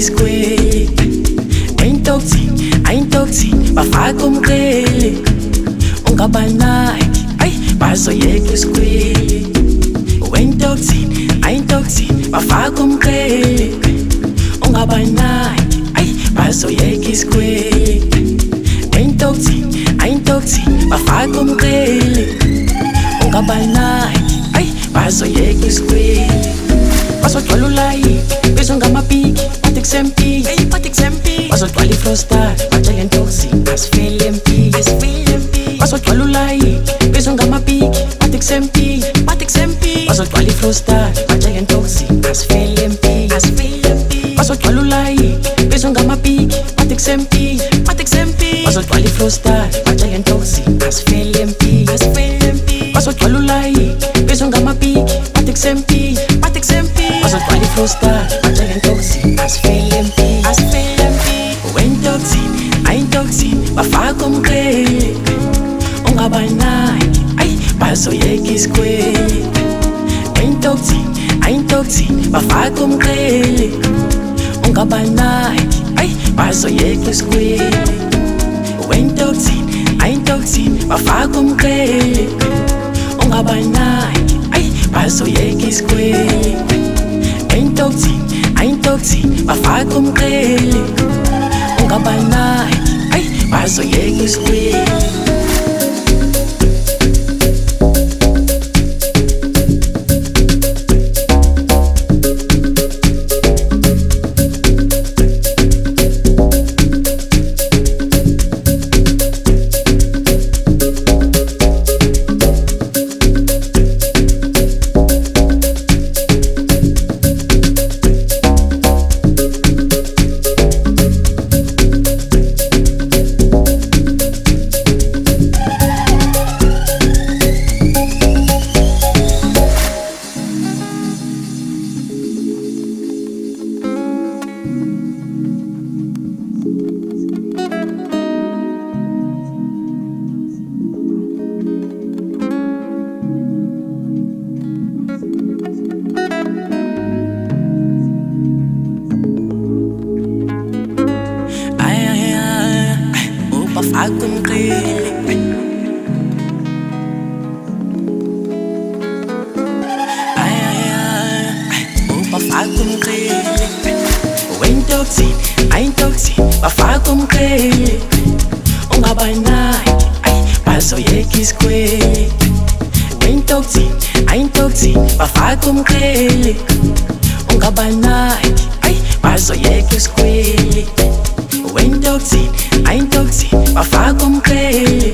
isikwele. Ain't toxic, bafaka umqele. Ungabanaki, ay bazoyeka isikwele. Ain't toxic, bafaka umqele. Ungabanaki, ay bazoyeka isikwele. Ain't toxic, bafaka umqele. Ungabanaki, ay bazoyeka isikwele. Bazogcwala ulayi, bezwe ngamapiki, bathi kusempiki. Bazogcwala ifrostar, batshele toxic, asifele empiki. Bazogcwala ulayi, bezwe ngamapiki, bathi kusempiki. Bazogcwala ifrostar, batshele toxic, asifele empiki. Bazogcwala ulayi, bezwe ngamapiki, bathi kusempiki. Bazogcwala ifrostar, batshele toxic, asifele empiki. Bazogcwala ulayi, bezwe ngamapiki, bathi kusempiki. Bazogcwala ifrostar, batshele toxic, asifele empiki. Ain't toxic, bafaka umqele. Ungabanaki, ay bazoyeka isikwele. Ain't toxic, bafaka umqele. Ungabanaki, ay bazoyeka isikwele. Ain't toxic, bafaka umqele. Ungabanaki, ay bazoyeka isikwele. Ain't toxic, bafaka umqele. Ungabanaki, ay bazoyeka isikwele. Bafaka umqele. Bafaka umqele. Ain't toxic, bafaka umqele. Ungabanaki, ay bazoyeka isikwele. Ain't toxic, bafaka umqele. Ungabanaki, ay bazoyeka isikwele. Ain't toxic, bafaka umqele.